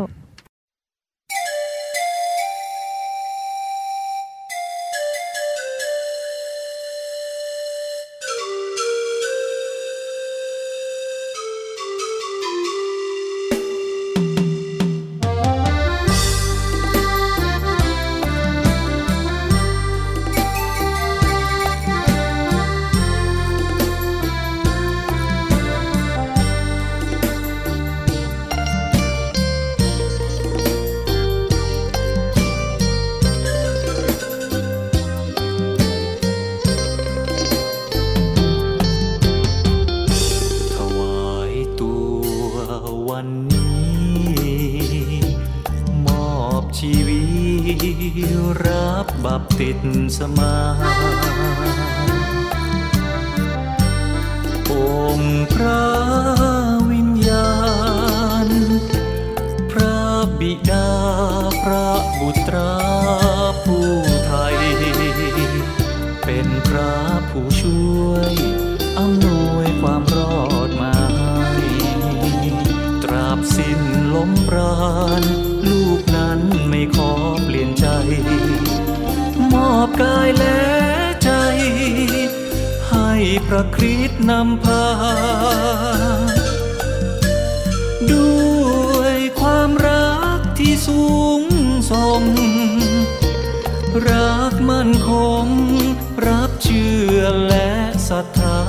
บัพติศมาองค์พระวิญญาณพระบิดาพระบุตรผู้ไทยเป็นพระผู้ช่วยอำนวยความรอดมาให้ตราบสิ้นลมปราณลูกนั้นไม่ขอเปลี่ยนใจมอบกายและใจให้พระคริสต์นำพาด้วยความรักที่สูงส่งรักมั่นคงรับเชื่อและศรัทธา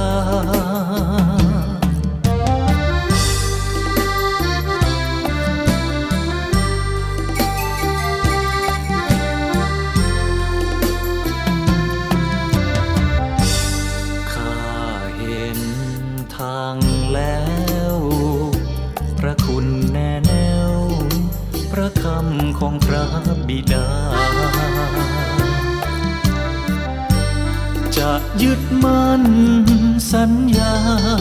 ข้าเห็นทางแล้วพระคุณแน่แน่วพระคำของพระบิดาจะยึดมั่นสัญญา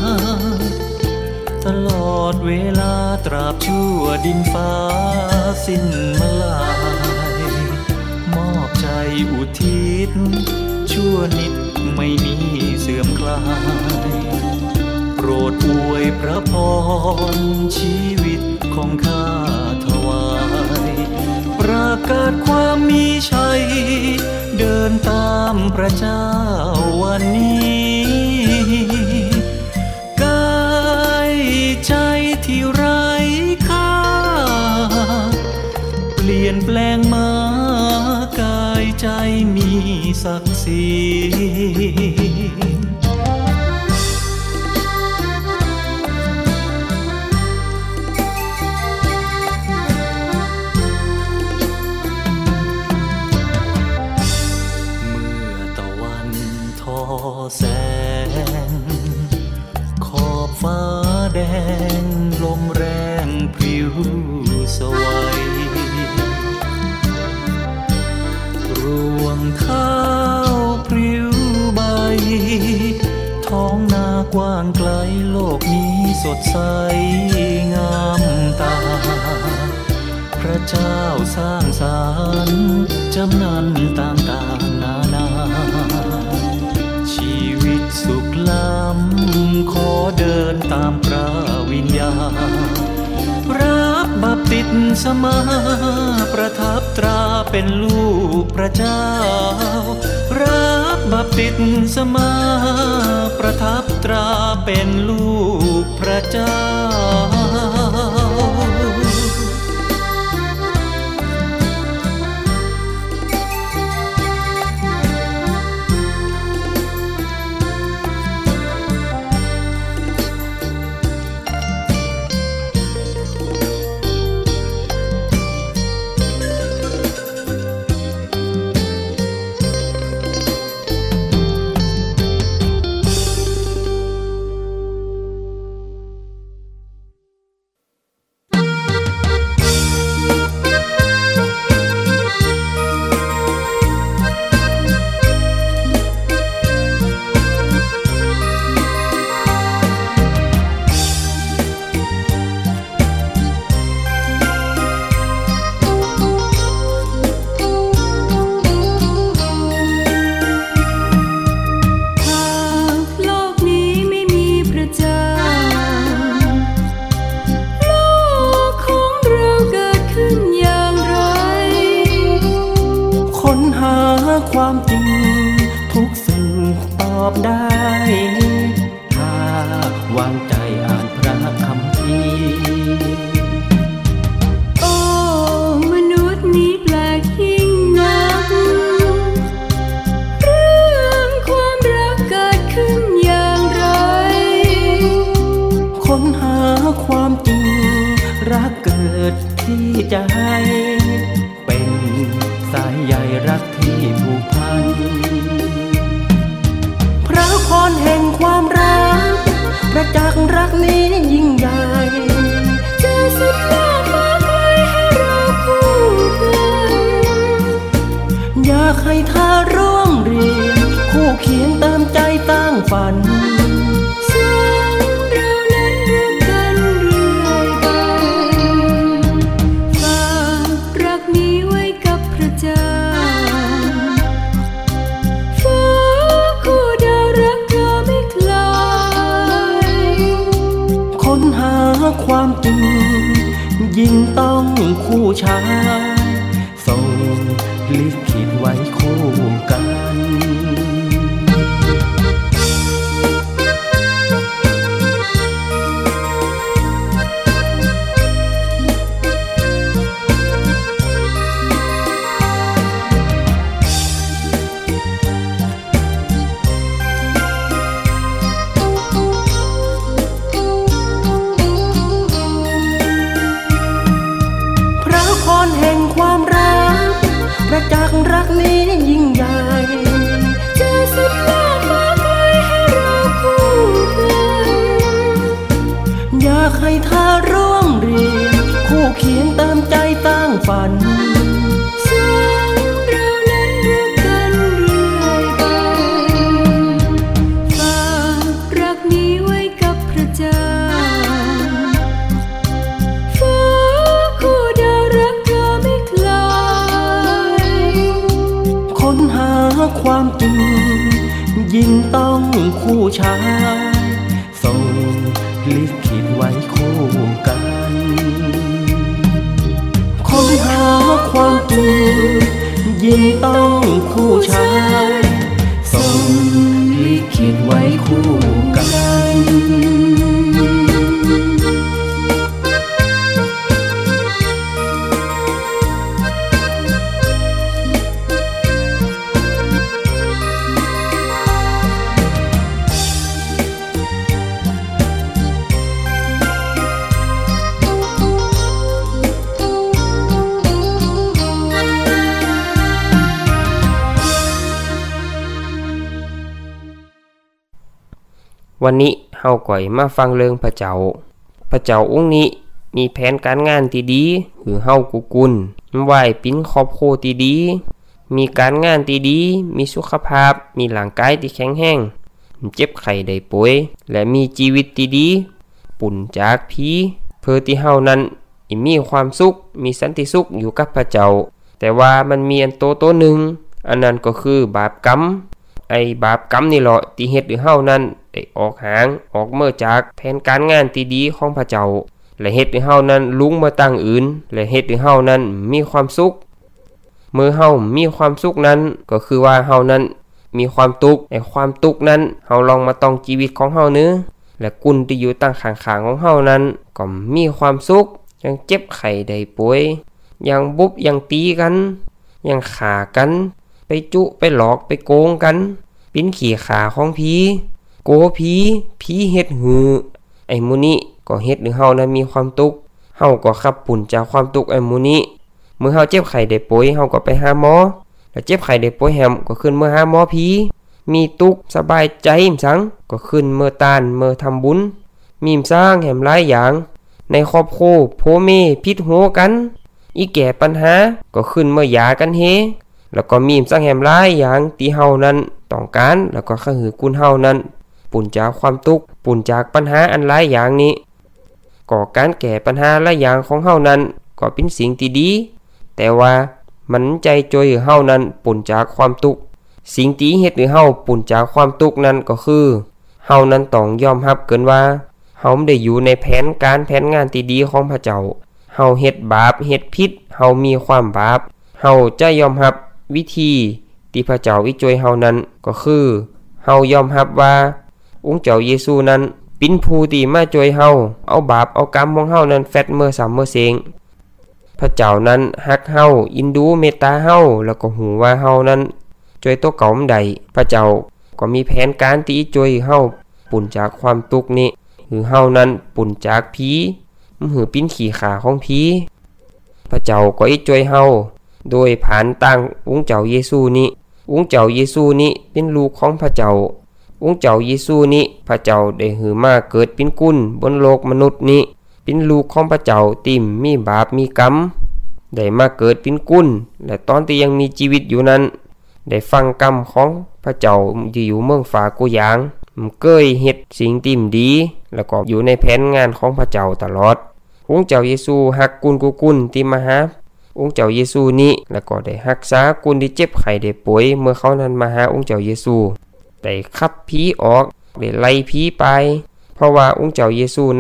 ตลอดเวลาตราบชั่วดินฟ้าสิ้นมลายมอบใจอุทิศชั่วนิดไม่มีเสื่อมคลายโปรดอวยพระพรชีวิตของข้าถวายประกาศความมีชัยเดินตามพระเจ้าวันนี้กายใจที่ไร้ค่าเปลี่ยนแปลงมากายใจมีศักดิ์ศรีแสงขอบฟ้าแดงลมแรงพริ้วสวัยรวงข้าวพริ้วใบท้องนากว้างไกลโลกนี้สดใสงามตาพระเจ้าสร้างสรรค์จำนันต่างๆนานาชีวิตสุขล้ำขอเดินตามพระวิญญาณรับบัพติศมาประทับตราเป็นลูกพระเจ้ารับบัพติศมาประทับตราเป็นลูกพระเจ้าความจริงทุกสิ่งตอบได้ถ้าวางใจอ่านพระคัมภีร์โอ้มนุษย์นี้แปลกยิ่งนักเรื่องความรักเกิดขึ้นอย่างไรค้นหาความจริงรักเกิดที่ใจเป็นสายใยรักที่ผูกพันพระพรแห่งความรักประจักษ์รักนี้ยิ่งใหญ่จะสุดฟ้าฟ้าไกลให้เราคู่กันอยากให้ความจริงยิ่งต้องคู่ชาส่งลิขิตไว้คู่กันประจักษ์รักนี้ยิ่งใหญ่จะสุดฟ้าฟ้าไกลให้เราคู่กันอยากให้เธอร่วมเรียนคู่เขียนเติมใจตั้งฝันสองเรานั้นรักกันเรื่อยไปฝากรักนี้ไว้กับพระเจ้าความจริงยิ่งต้องคู่ชาส่งลิขิตไว้คู่กันค้นหาความจริงยิ่งต้องคู่ชาส่งลิขิตไว้คู่กัน
วันนี้เฮาก่อยมาฟังเรื่องพระเจ้าพระเจ้าองค์นี้มีแผนการงานที่ดีหือเฮากุกุลไหวปิ้นครอบครัวที่ดีมีการงานที่ดีมีสุขภาพมีร่างกายที่แข็งแรงเจ็บไข้ได้ป่วยและมีชีวิตที่ดีปุ่นจากผีเพื่อที่เฮานั้นมีความสุขมีสันติสุขอยู่กับพระเจ้าแต่ว่ามันมีอันโตโตหนึ่งอันนั้นก็คือบาปกรรมไอ้บาปกรรมนี่แหละที่เฮ็ดให้เฮานั้นได้ออกหางออกเมื่อจากแผนการงานที่ดีของพระเจ้าและเฮ็ดให้เฮานั้นลุงมาตั้งอื่นและเฮ็ดให้เฮานั้นมีความสุขเมื่อเฮามีความสุขนั้นก็คือว่าเฮานั้นมีความทุกข์ไอ้ความทุกข์นั้นเฮาลองมาต้องชีวิตของเฮาเนื้อและกุลที่อยู่ตั้งข้างๆของเฮานั้นก็มีความสุขยังเจ็บไข้ได้ป่วยยังบุบยังตีกันยังฆ่ากันไปจุไปหลอกไปโกงกันปิ้นขี่ขาของผีโกผีผีเฮ็ดหือไอ้มูนี้ก็เฮ็ดให้เฮานั้นมีความทุกข์เฮาก็ขับปุ่นจากความทุกข์ไอ้มูนี้เมื่อเฮาเจ็บไข้ได้ป่วยเฮาก็ไปหาหมอแล้วเจ็บไข้ได้ป่วยแฮมก็ขึ้นเมื่อหาหมอผีมีทุกข์สบายใจสังก็ขึ้นเมื่อตานเมื่อทำบุญมีมสร้างแหมหลายอย่างในครอบครัวพ่อแม่ผิดหูกันอีแก่ปัญหาก็ขึ้นเมื่อหย่ากันเฮแล้วก็มีมสร้างแหมหลายอย่างที่เฮานั้นต้องการแล้วก็ขหือกุลเฮานั้นปุ่นจากความทุกข์ปุ่นจากปัญหาอันหลายอย่างนี้ก่อการแก้ปัญหาหลายอย่างของเฮานั้นก็เป็นสิ่งที่ดีแต่ว่ามันใจจอยเฮานั้นปุ่นจากความทุกข์สิ่งที่เฮ็ดให้เฮาปุ่นจากความทุกข์นั้นก็คือเฮานั้นต้องยอมรับเกินว่าเฮาไม่ได้อยู่ในแผนการแผนงานที่ดีของพระเจ้าเฮาเฮ็ดบาปเฮ็ดผิดเฮามีความบาปเฮาจะยอมรับวิธีที่พระเจ้าวิจอยเฮานั้นก็คือเฮายอมรับว่าองค์เจ้าเยซูนั้นเป็นผู้ที่มาช่วยเฮาเอาบาปเอากรรมของเฮานั้นแฟดเมื่อสามเมื่อเสงพระเจ้านั้นฮักเฮาอินดูเมตตาเฮาแล้วก็หูว่าเฮานั้นช่วยตัวเก่าใดพระเจ้าก็มีแผนการที่ช่วยเฮาปุ่นจากความทุกข์นี้หรือเฮานั้นปุ่นจากผีหือปิ้นขี่ขาของผีพระเจ้าก็อีช่วยเฮาโดยผ่านตั้งองค์เจ้าเยซูนี้องค์เจ้าเยซูนี้เป็นลูกของพระเจ้าองค์เจ้าเยซูนี้พระเจ้าได้หือมาเกิดเป็นกุลบนโลกมนุษย์นี้เป็นลูกของพระเจ้าติมมีบาปมีกรรมได้มาเกิดเป็นกุลและตอนที่ยังมีชีวิตอยู่นั้นได้ฟังกรรมของพระเจ้าที่อยู่เมืองฝากุยางเกยเฮ็ดสิ่งที่ดีแล้วก็อยู่ในแผนงานของพระเจ้าตลอดองค์เจ้าเยซูฮักกุลกุกุลที่มาหาองค์เจ้าเยซูนี้แล้วก็ได้รักษากุลที่เจ็บไข้ได้ป่วยเมื่อเขานั้นมาหาองค์เจ้าเยซูได้ขับผีออกได้ไล่ผีไปเพราะว่าองค์เจ้าเยซูนั้น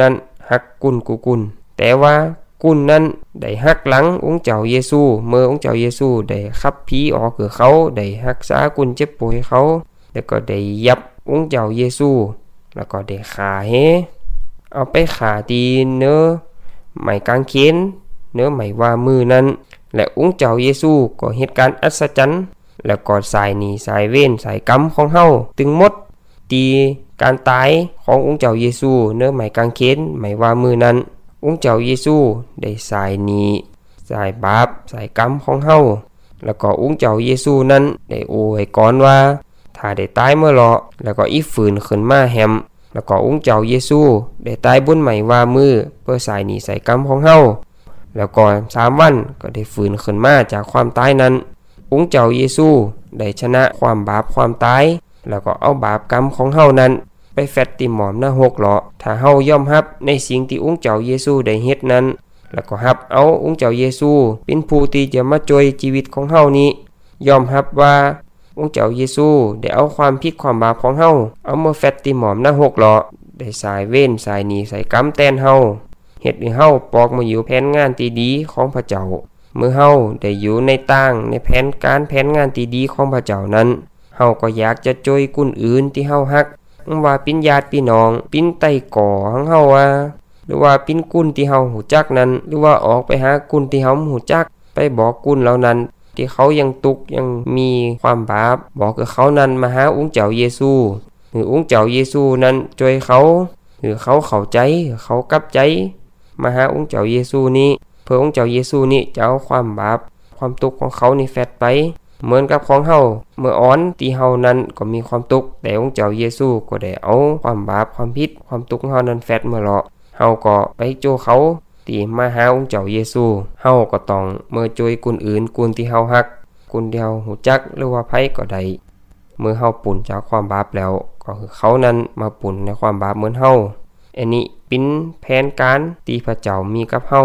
ฮักกุนกุกุนแต่ว่ากุนนั้นได้ฮักหลังองค์เจ้าเยซูเมื่อองค์เจ้าเยซูได้ขับผีออกคือเขาได้รักษากุนเจ็บป่วยเขาแล้วก็ได้ยับองค์เจ้าเยซูแล้วก็ได้ฆ่าเฮเอาไปฆ่าตีเนื้อไม้กางเขนเนื้อไม้ว่ามือนั้นและองค์เจ้าเยซูก็เหตุการณ์อัศจรรย์แล้วก็สายหนีสายเว้นสายกรรมของเฮาตึงหมดตีการตายขององค์เจ้าเยซูเนื้อไม้กางเขนไม้ว่ามือนั้นองค์เจ้าเยซูได้สายหนีสายบาปสายกรรมของเฮาแล้วก็องค์เจ้าเยซูนั้นได้โอไว้ก่อนว่าถ้าได้ตายเมื่อรอแล้วก็อีฝืนขึ้นมาแฮมแล้วก็องค์เจ้าเยซูได้ตายบนไม้ว่ามือเพื่อสายหนีสายกรรมของเฮาแล้วก็สามวันก็ได้ฝืนขึ้นมาจากความตายนั้นองค์เจ้าเยซูได้ชนะความบาปความตายแล้วก็เอาบาปกรรมของเฮานั้นไปแฟตติหมอมหน้าหกหลอถ้าเฮายอมรับในสิ่งที่องค์เจ้าเยซูได้เฮ็ดนั้นแล้วก็รับเอาองค์เจ้าเยซูเป็นผู้ที่จะมาช่วยชีวิตของเฮานี้ยอมรับว่าองค์เจ้าเยซูได้เอาความผิดความบาปของเฮาเอามาแฟตติหมอมหน้าหกหลอได้สายเว้นสายหนีสายกรรมแทนเฮาเฮ็ดให้เฮาปอกมาอยู่แผนงานที่ดีของพระเจ้าเมื่อเฮาได้อยู่ในต่างในแผนการแผนงานที่ดีของพระเจ้านั้นเฮาก็อยากจะช่วยคนอื่นที่เฮาฮักว่าปิญญาติพี่น้องปินไต้ก่อของเฮาว่าหรือว่าปินกุนที่เฮาหูจักนั้นหรือว่าออกไปหากุนที่เฮาหูจักไปบอกกุนเหล่านั้นที่เขายังตุกยังมีความบาปบอกกับเขานั้นมาหาองค์เจ้าเยซูหรือองค์เจ้าเยซูนั้นช่วยเขาหรือเขาเข้าใจเขากลับใจมาหาองค์เจ้าเยซูนี้เพื่อองค์เจ้าเยซูนี้จะเอาความบาปความทุกข์ของเขานี่แฟดไปเหมือนกับของเฮาเมื่ออ้อนที่เฮานั้นก็มีความทุกข์แต่องค์เจ้าเยซูก็ได้เอาความบาปความผิดความทุกข์ของเฮานั้นแฟดเมื่อเลาะเฮาก็ไปโจเขาที่มาหาองค์เจ้าเยซูเฮาก็ต้องเมื่อช่วยคนอื่นคนที่เฮาฮักคนที่เฮาฮู้จักหรือว่าไผก็ได้เมื่อเฮาปุ่นจากความบาปแล้วก็คือเขานั้นมาปุ่นในความบาปเหมือนเฮาอันนี้เป็นแผนการที่พระเจ้ามีกับเฮา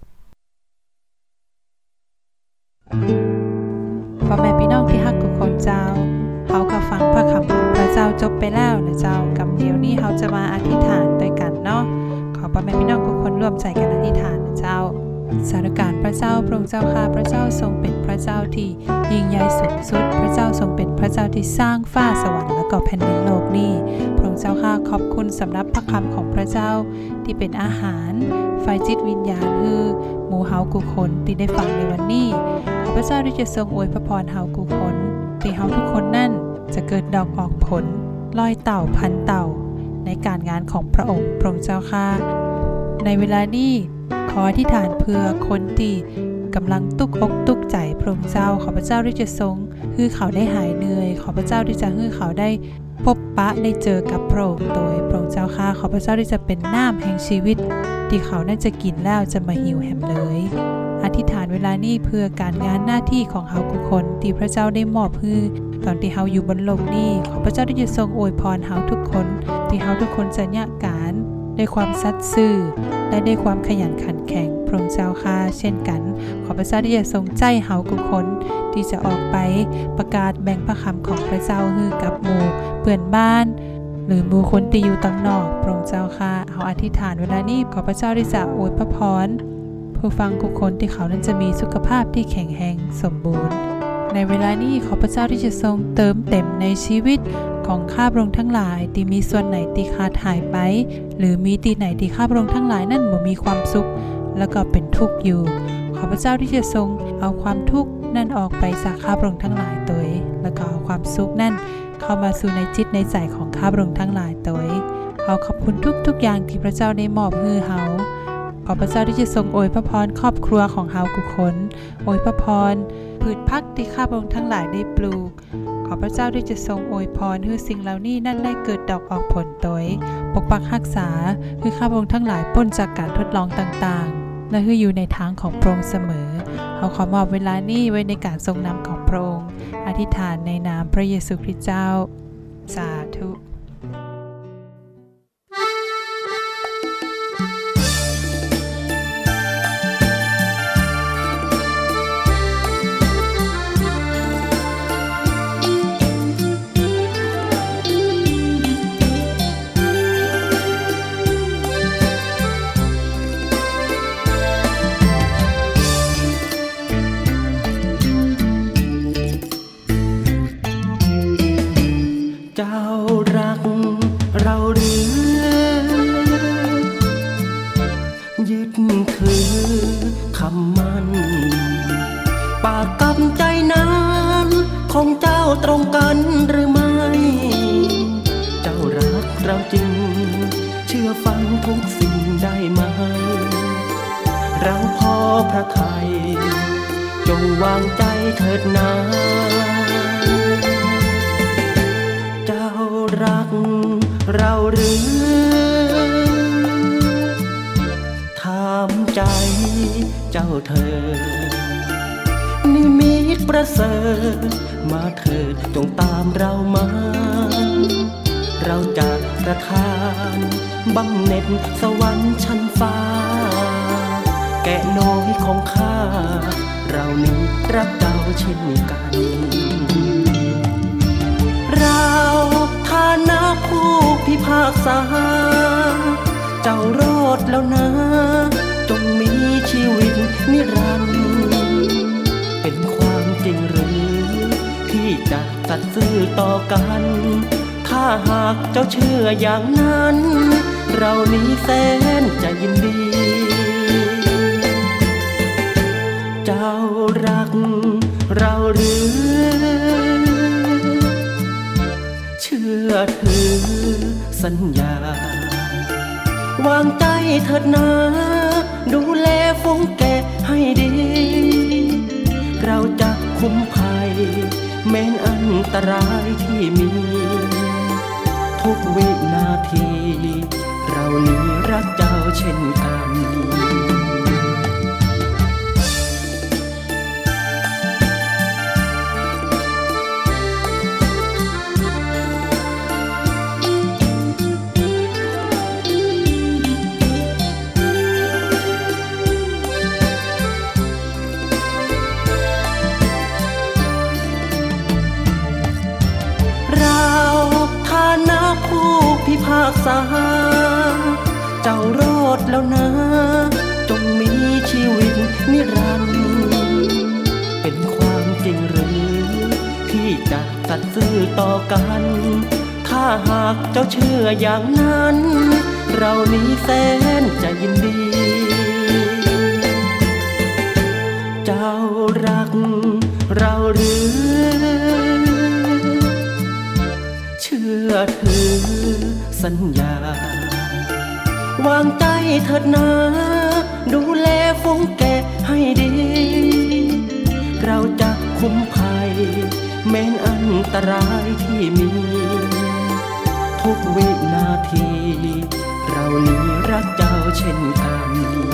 พ่อแม่พี่น้องที่ฮักทุกคนเจ้าเฮาก็ฟังพระคำของพระเจ้าจบไปแล้วนะเจ้ากับเดี๋ยวนี้เฮาจะมาอธิษฐานด้วยกันเนาะขอพ่อแม่พี่น้องทุกคนร่วมใจกันอธิษฐานนะเจ้าสาธุการพระเจ้าพระองค์เจ้าข้าพระเจ้าทรงเป็นพระเจ้าที่ยิ่งใหญ่สูงสุดพระเจ้าทรงเป็นพระเจ้าที่สร้างฟ้าสวรรค์และก็แผ่นดินโลกนี้พระองค์เจ้าข้าขอบคุณสำหรับพระคำของพระเจ้าที่เป็นอาหารไฟจิตวิญญาณคือหมู่เฮากุคนที่ได้ฟังในวันนี้ขอพระเจ้าที่จะทรงอวยพระพรเฮากุคนที่เฮาทุกคนนั่นจะเกิดดอกออกผลลอยเต่าพันเต่าในการงานของพระองค์พระองค์เจ้าข้าในเวลานี้ขออธิษฐานเพื่อคนที่กำลังตุกอกตุกใจพระองค์เจ้าขอพระเจ้าที่จะทรงให้เขาได้หายเหนื่อยขอพระเจ้าที่จะให้เขาได้พบปะได้เจอกับพระองค์โดยพระองค์เจ้าข้าขอพระเจ้าที่จะเป็นน้ำแห่งชีวิตที่เขาน่าจะกินแล้วจะมาหิวแหมเลยอธิษฐานเวลานี้เพื่อการงานหน้าที่ของเฮาทุกคนที่พระเจ้าได้มอบให้ตอนที่เฮาอยู่บนโลกนี้ขอพระเจ้าที่จะทรงอวยพรเฮาทุกคนที่เฮาทุกคนจะยะการด้วยความสัตย์ซื่อและด้วยความขยันขันแข็งพระองค์เจ้าข้าเช่นกันขอพระเจ้าที่จะทรงใจเฮาทุกคนที่จะออกไปประกาศแบ่งพระคำของพระเจ้าให้กับหมู่เพื่อนบ้านหรือหมู่คนที่อยู่ต่างนอกพระองค์เจ้าข้าเฮาอธิษฐานเวลานี้ขอพระเจ้าที่จะอวยพระพรผู้ฟังทุกคนที่เขานั้นจะมีสุขภาพที่แข็งแรงสมบูรณ์ในเวลานี้ขอพระเจ้าที่จะทรงเติมเต็มในชีวิตของข้าพระองค์ทั้งหลายที่มีส่วนไหนที่ขาดหายไปหรือมีที่ไหนที่ข้าพระองค์ทั้งหลายนั่นบ่มีความสุขแล้วก็เป็นทุกข์อยู่ขอพระเจ้าที่จะทรงเอาความทุกข์นั่นออกไปจากข้าพระองค์ทั้งหลายตัวแล้วก็เอาความสุขนั่นเข้ามาสู่ในจิตในใจของข้าพระองค์ทั้งหลายตัวเอาขอบคุณทุกๆอย่างที่พระเจ้าได้มอบให้เฮาขอพระเจ้าที่จะทรงอวยพระพรครอบครัวของเฮาทุกคนอวยพระพรพืชพักที่ข้าพระองค์ทั้งหลายได้ปลูกขอพระเจ้าที่จะทรงอวยพรให้สิ่งเหล่านี้นั่นได้เกิดดอกออกผลตัวปกปักรักษาให้ข้าพระองค์ทั้งหลายพ้นจากการทดลองต่างๆและให้อยู่ในทางของพระองค์เสมอเอาขอมอบเวลานี้ไว้ในการทรงนำของพระองค์อธิษฐานในนามพระเยซูคริสต์เจ้าสาธุ
ดถือคำมันปากกับใจนั้นของเจ้าตรงกันหรือไม่เจ้ารักเราจริงเชื่อฟังทุกสิ่งได้ไหมเราพอพระทัยจงวางใจเถิดนาเจ้ารักเราหรือถามใจเจ้าเธอนิมิตประเสริฐมาเถิดจงตามเรามาเราจะประทานบำเหน็จสวรรค์ชั้นฟ้าแกะน้อยของข้าเรานี้รักเจ้าเช่นกันเราฐานะผู้พิพากษาเจ้ารอดแล้วนะจงมีชีวิตนิรันดร์เป็นความจริงหรือที่จะสัตย์ซื่อต่อกันถ้าหากเจ้าเชื่ออย่างนั้นเรานี้แสนจะยินดีเจ้ารักเราหรือเชื่อถือสัญญาวางใจเถิดนะดูแลฝูงแกะให้ดีเราจะคุ้มภัยแม้นอันตรายที่มีทุกวินาทีเรานี้รักเจ้าเช่นกันพิพากษาเจ้ารอดแล้วนะจงมีชีวิตนิรันดร์เป็นความจริงหรือที่จะสัตย์ซื่อต่อกันถ้าหากเจ้าเชื่ออย่างนั้นเรานี้แสนจะยินดีเจ้ารักเราหรือเชื่อถือสัญญาวางใจเถิดนะดูแลฝูงแกะให้ดีเราจะคุ้มภัยแม้นอันตรายที่มีทุกวินาทีเรานี้รักเจ้าเช่นกัน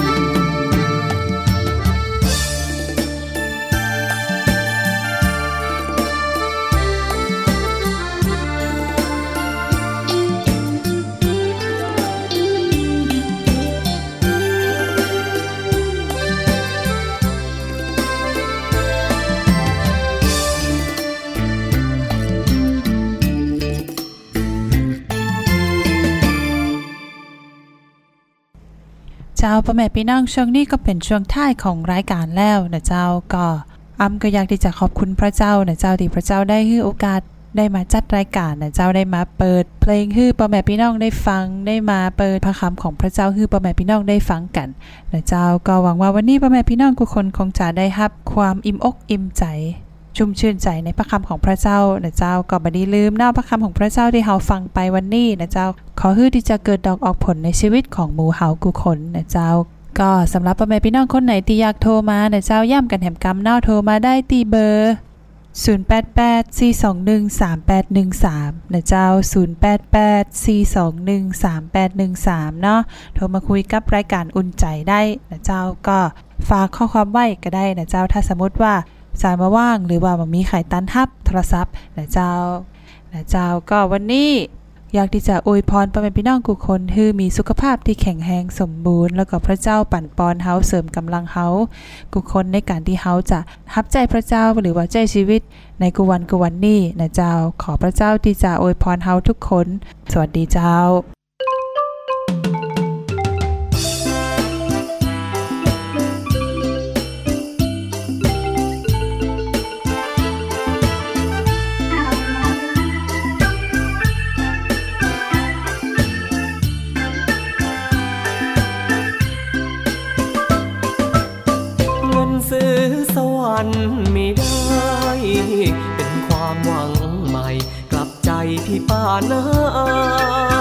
เจ้าพ่อแม่พี่น้องช่วงนี้ก็เป็นช่วงท้ายของรายการแล้วนะเจ้าก็อ้ำก็อยากที่จะขอบคุณพระเจ้านะเจ้าที่พระเจ้าได้ให้โอกาสได้มาจัดรายการนะเจ้าได้มาเปิดเพลงให้พ่อแม่พี่น้องได้ฟังได้มาเปิดพระคำของพระเจ้าให้พ่อแม่พี่น้องได้ฟังกันนะเจ้าก็หวังว่าวันนี้พ่อแม่พี่น้องทุกคนคงจะได้รับความอิ่มอกอิ่มใจชุ่มชื่นใจในพระคำของพระเจ้านะเจ้าก็บ่ได้ลืมนะพระคำของพระเจ้าที่เฮาฟังไปวันนี้นะเจ้าขอให้ที่จะเกิดดอกออกผลในชีวิตของหมู่เฮาทุกคนนะเจ้าก็สำหรับพ่อแม่พี่น้องคนไหนที่อยากโทรมานะเจ้าย่ำกันแหมกำเนาะโทรมาได้ที่เบอร์ศูนย์ แปด แปด สี่ สอง หนึ่ง สาม แปด หนึ่ง สามนะเจ้าศูนย์ แปด แปด สี่ สอง หนึ่ง สาม แปด หนึ่ง สามเนาะโทรมาคุยกับรายการอุ่นใจได้นะเจ้าก็ฝากข้อความไว้ก็ได้นะเจ้าถ้าสมมติว่าสายมาว่างหรือว่ามันมีไข่ตันทับโทรศัพท์นะเจ้านะเจ้าก็วันนี้อยากที่จะอวยพรพ่อแม่พี่น้องทุกคนให้มีสุขภาพที่แข็งแรงสมบูรณ์แล้วก็พระเจ้าปั่นปอนเฮาเสริมกำลังเฮาทุกคนในการที่เฮาจะรับใจพระเจ้าหรือว่าใจชีวิตในกุวันกุวันนี้นะเจ้าขอพระเจ้าที่จะอวยพรเฮาทุกคนสวัสดีเจ้า
ซื้อสวรรค์ไม่ได้เป็นความหวังใหม่กลับใจพี่ป้านา